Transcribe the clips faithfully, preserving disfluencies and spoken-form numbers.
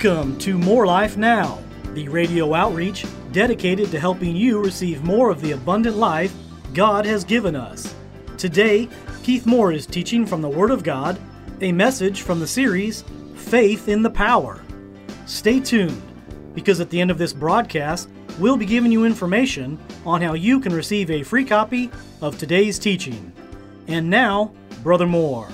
Welcome to More Life Now, the radio outreach dedicated to helping you receive more of the abundant life God has given us. Today, Keith Moore is teaching from the Word of God, a message from the series, Faith in the Power. Stay tuned, because at the end of this broadcast, we'll be giving you information on how you can receive a free copy of today's teaching. And now, Brother Moore.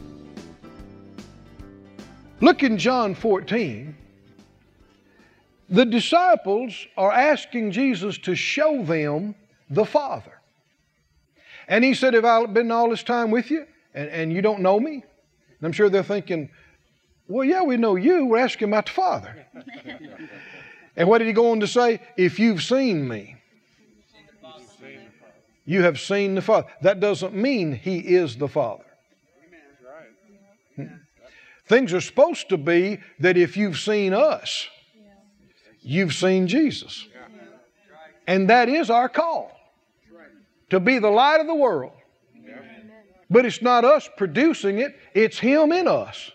Look in John fourteen. The disciples are asking Jesus to show them the Father. And he said, have I been all this time with you and, and you don't know me? And I'm sure they're thinking, well, yeah, we know you. We're asking about the Father. And what did he go on to say? If you've seen me, you have seen the Father. That doesn't mean he is the Father. Hmm. Things are supposed to be that if you've seen us, you've seen Jesus. And that is our call, to be the light of the world. But it's not us producing it, it's Him in us.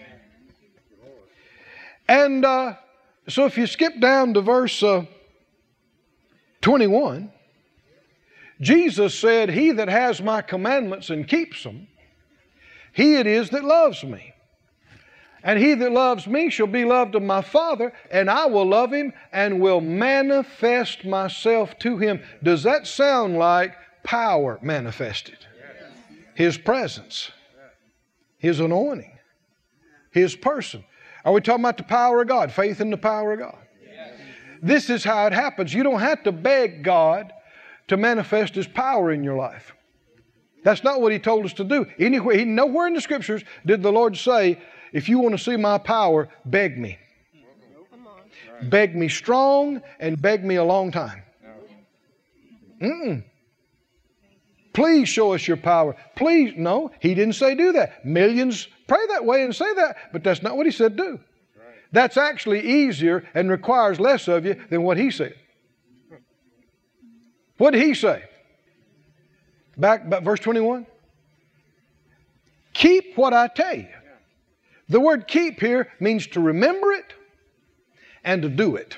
And uh, so if you skip down to verse uh, twenty-one, Jesus said, he that has my commandments and keeps them, he it is that loves me. And he that loves me shall be loved of my Father, and I will love him and will manifest myself to him. Does that sound like power manifested? His presence, His anointing, His person. Are we talking about the power of God, faith in the power of God? This is how it happens. You don't have to beg God to manifest His power in your life. That's not what He told us to do. Anywhere, nowhere in the Scriptures did the Lord say, if you want to see my power, beg me. Beg me strong and beg me a long time. Mm-mm. Please show us your power. Please. No, He didn't say do that. Millions pray that way and say that, but that's not what He said do. That's actually easier and requires less of you than what He said. What did He say? Back, back verse twenty-one. Keep what I tell you. The word keep here means to remember it and to do it.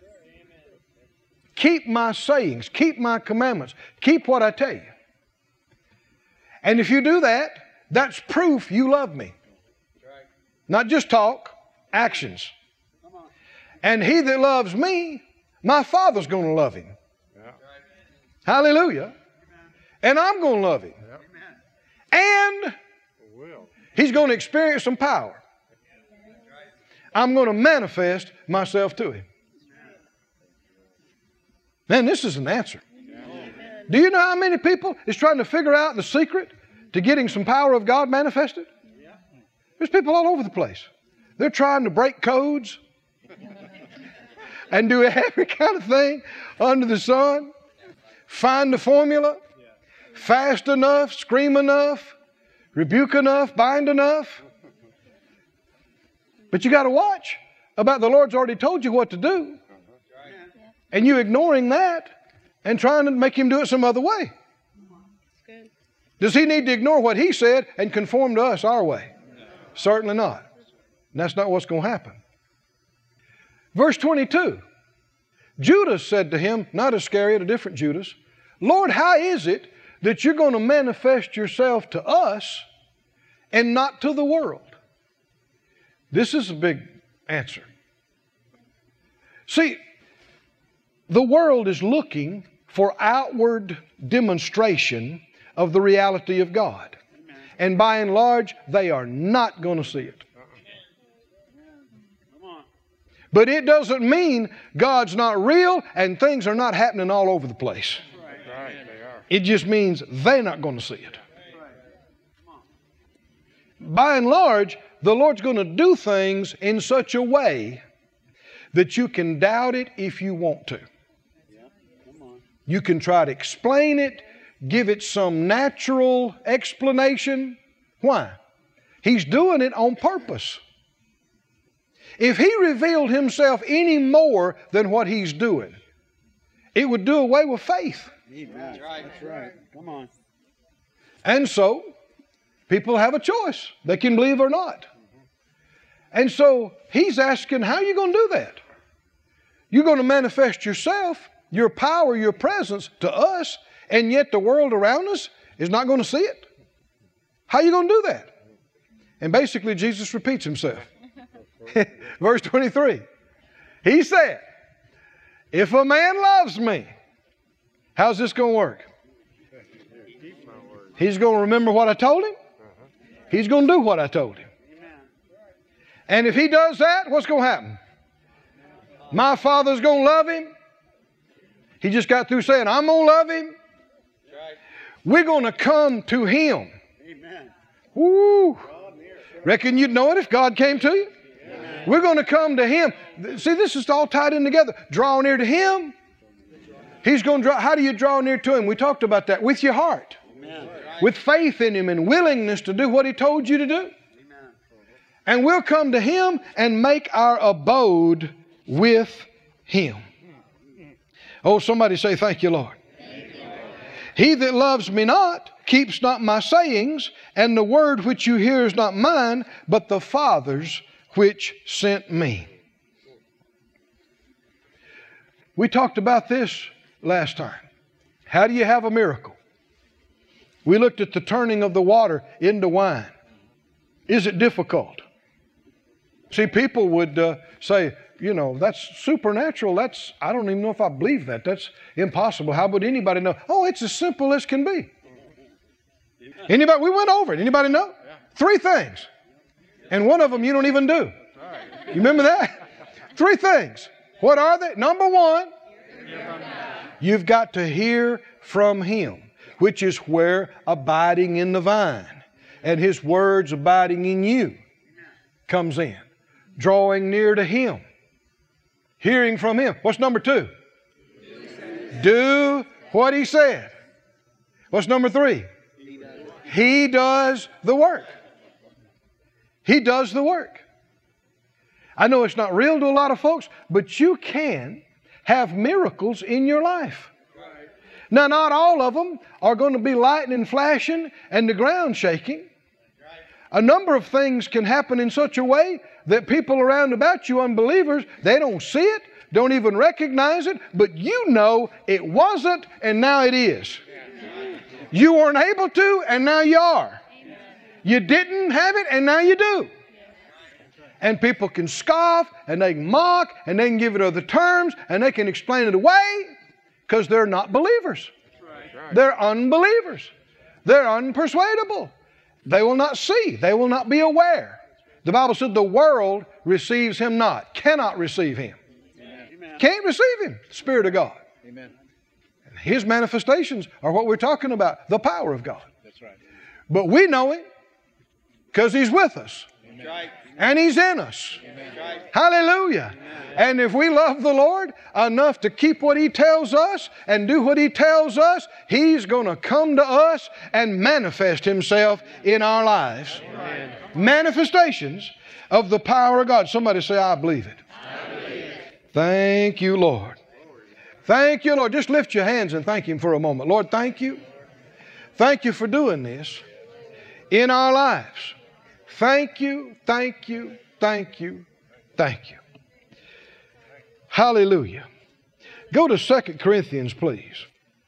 Keep my sayings, keep my commandments, keep what I tell you. And if you do that, that's proof you love me. Not just talk, actions. And he that loves me, my Father's going to love him. Hallelujah. And I'm going to love him. And he's going to experience some power. I'm going to manifest myself to him. Man, this is an answer. Do you know how many people is trying to figure out the secret to getting some power of God manifested? There's people all over the place. They're trying to break codes and do every kind of thing under the sun. Find the formula. Fast enough, scream enough, rebuke enough, bind enough. But you got to watch about the Lord's already told you what to do. And you ignoring that and trying to make Him do it some other way. Does He need to ignore what He said and conform to us our way? Certainly not. And that's not what's going to happen. Verse twenty-two. Judas said to Him, not Iscariot, a different Judas, Lord, how is it that you're going to manifest yourself to us and not to the world? This is a big answer. See, the world is looking for outward demonstration of the reality of God. And by and large, they are not going to see it. But it doesn't mean God's not real and things are not happening all over the place. It just means they're not going to see it. By and large, the Lord's going to do things in such a way that you can doubt it if you want to. You can try to explain it, give it some natural explanation. Why? He's doing it on purpose. If He revealed Himself any more than what He's doing, it would do away with faith. That's right. That's right. Come on. And so, people have a choice. They can believe or not. And so he's asking, how are you going to do that? You're going to manifest yourself, your power, your presence to us, and yet the world around us is not going to see it. How are you going to do that? And basically Jesus repeats himself. Verse twenty-three. He said, if a man loves me, how's this going to work? He's going to remember what I told him. He's going to do what I told him. And if he does that, what's going to happen? My Father's going to love him. He just got through saying, I'm going to love him. We're going to come to him. Woo. Reckon you'd know it if God came to you? We're going to come to him. See, this is all tied in together. Draw near to him. He's going to draw. How do you draw near to him? We talked about that. With your heart. With faith in him and willingness to do what he told you to do. And we'll come to him and make our abode with him. Oh, somebody say, thank you, Lord. Thank you, Lord. He that loves me not keeps not my sayings, and the word which you hear is not mine, but the Father's which sent me. We talked about this last time. How do you have a miracle? We looked at the turning of the water into wine. Is it difficult? See, people would uh, say, you know, that's supernatural. That's, I don't even know if I believe that. That's impossible. How would anybody know? Oh, it's as simple as can be. Anybody? We went over it. Anybody know? Three things. And one of them you don't even do. You remember that? Three things. What are they? Number one, you've got to hear from him, which is where abiding in the vine and his words abiding in you comes in. Drawing near to him. Hearing from him. What's number two? Do what he said. What's number three? He does the work. He does the work. I know it's not real to a lot of folks, but you can have miracles in your life. Now, not all of them are going to be lightning flashing and the ground shaking. A number of things can happen in such a way that people around about you, unbelievers, they don't see it, don't even recognize it, but you know it wasn't and now it is. You weren't able to and now you are. You didn't have it and now you do. And people can scoff and they can mock and they can give it other terms and they can explain it away because they're not believers. They're unbelievers. They're unpersuadable. They will not see. They will not be aware. The Bible said the world receives him not, cannot receive him. Amen. Can't receive him, the Spirit of God. Amen. His manifestations are what we're talking about, the power of God. That's right. But we know him because he's with us. Amen. And he's in us. Amen. Hallelujah. Amen. And if we love the Lord enough to keep what he tells us and do what he tells us, he's going to come to us and manifest himself in our lives. Amen. Manifestations of the power of God. Somebody say, I believe it. I believe it. Thank you, Lord. Thank you, Lord. Just lift your hands and thank him for a moment. Lord, thank you. Thank you for doing this in our lives. Thank you, thank you, thank you, thank you. Hallelujah. Go to Second Corinthians, please.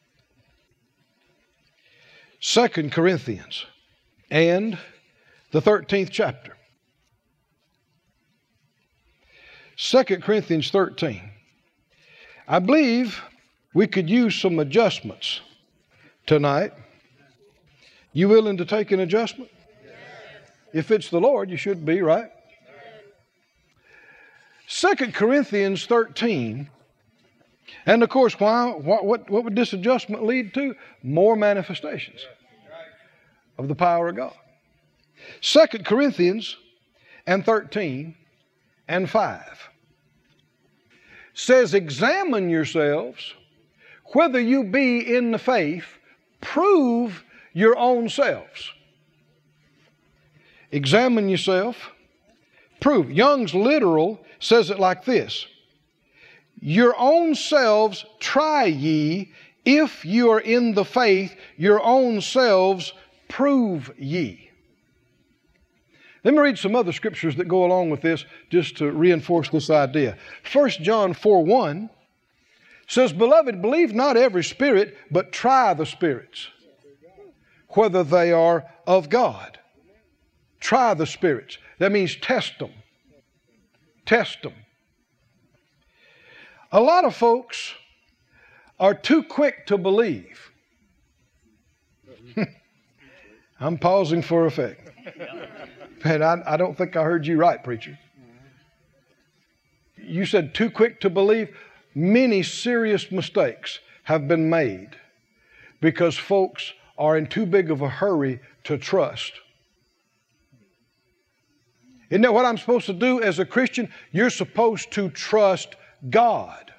Second Corinthians and the thirteenth chapter. Second Corinthians thirteen. I believe we could use some adjustments tonight. You willing to take an adjustment? If it's the Lord, you should be, right? Second Corinthians thirteen. And of course, why, what, what, what would this adjustment lead to? More manifestations of the power of God. Second Corinthians and thirteen and five says, examine yourselves whether you be in the faith, prove your own selves. Examine yourself, prove. Young's literal says it like this. Your own selves try ye, if you are in the faith, your own selves prove ye. Let me read some other scriptures that go along with this just to reinforce this idea. First John four one says, Beloved, believe not every spirit, but try the spirits, whether they are of God. Try the spirits. That means test them. Test them. A lot of folks are too quick to believe. I'm pausing for effect. And I, I don't think I heard you right, preacher. You said too quick to believe. Many serious mistakes have been made because folks are in too big of a hurry to trust. Isn't that what I'm supposed to do as a Christian? You're supposed to trust God.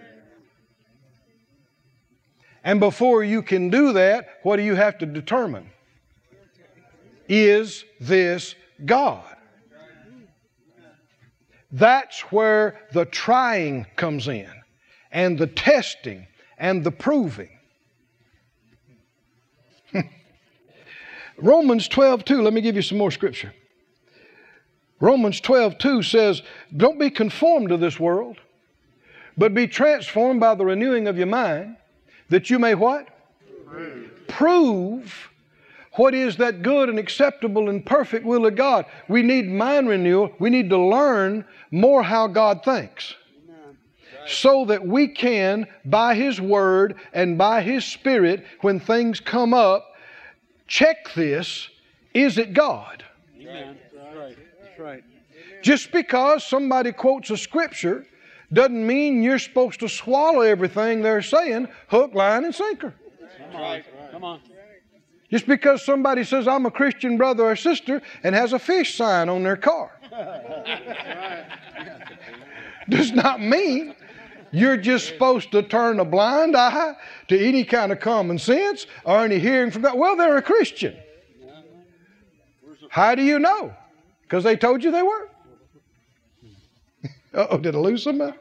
And before you can do that, what do you have to determine? Is this God? That's where the trying comes in, and the testing, and the proving. Romans twelve two, let me give you some more scripture. Romans twelve two says, don't be conformed to this world, but be transformed by the renewing of your mind, that you may what? Prove. Prove what is that good and acceptable and perfect will of God. We need mind renewal. We need to learn more how God thinks, so that we can, by His Word and by His Spirit, when things come up, check this, is it God? Amen. That's right. That's right. Just because somebody quotes a scripture doesn't mean you're supposed to swallow everything they're saying, hook, line, and sinker. Come on. Come on. Just because somebody says, I'm a Christian brother or sister, and has a fish sign on their car, does not mean you're just supposed to turn a blind eye to any kind of common sense or any hearing from God. Well, they're a Christian. How do you know? Because they told you they were. Uh-oh, did I lose somebody?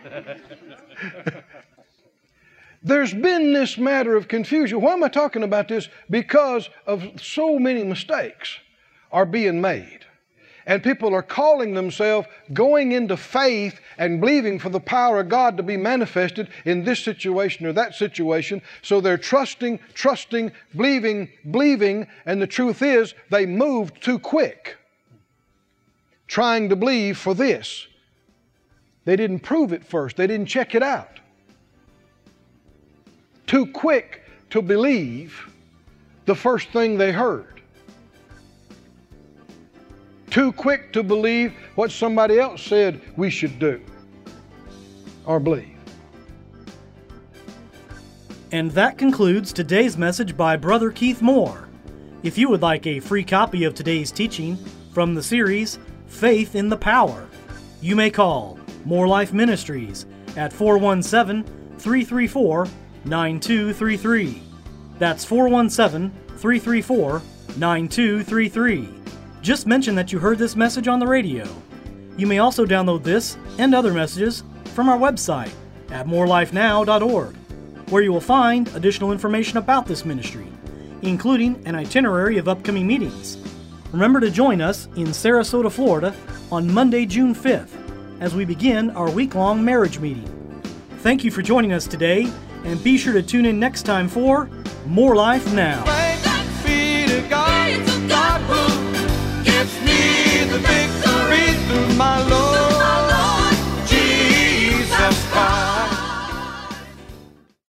There's been this matter of confusion. Why am I talking about this? Because of so many mistakes are being made. And people are calling themselves going into faith and believing for the power of God to be manifested in this situation or that situation. So they're trusting, trusting, believing, believing, and the truth is they moved too quick trying to believe for this. They didn't prove it first. They didn't check it out. Too quick to believe the first thing they heard. Too quick to believe what somebody else said we should do or believe. And that concludes today's message by Brother Keith Moore. If you would like a free copy of today's teaching from the series Faith in the Power, you may call More Life Ministries at four one seven, three three four, nine two three three. That's four one seven, three three four, nine two three three. Just mention that you heard this message on the radio. You may also download this and other messages from our website at more life now dot org, where you will find additional information about this ministry, including an itinerary of upcoming meetings. Remember to join us in Sarasota, Florida on Monday, June fifth, as we begin our week-long marriage meeting. Thank you for joining us today, and be sure to tune in next time for More Life Now.